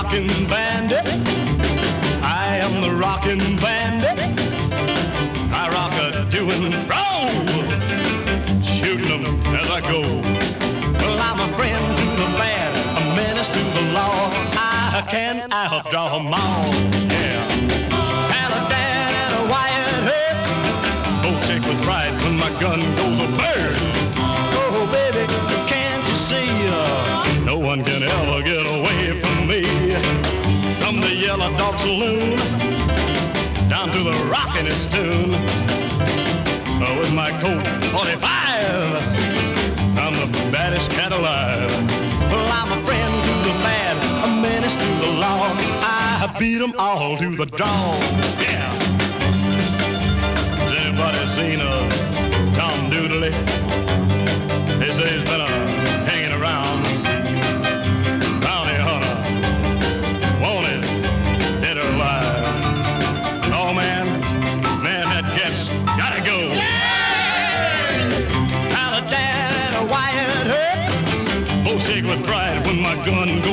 rockin' bandit. I am the rockin' bandit. I rock a to and fro, shooting them as I go. Well, I'm a friend to the bad, a menace to the law. I can outdraw them all, yeah. Paladin and a Wyatt Earp, both sick with pride when my gun goes a bird. Oh, baby, can't you see? No one can ever get away from me. From the Yellow Dog Saloon down to the rockin'est tune. With my Colt 45, I'm the baddest cat alive. Well, I'm a friend to the bad, a menace to the law. I beat 'em all to the draw, yeah. Has anybody seen a Tom Doodley? They say he's been hanging around. Bounty hunter, wanted, dead or alive. Oh, man, that cat's gotta go. Yeah! Paladin and a Wyatt Earp, both sick with pride when my gun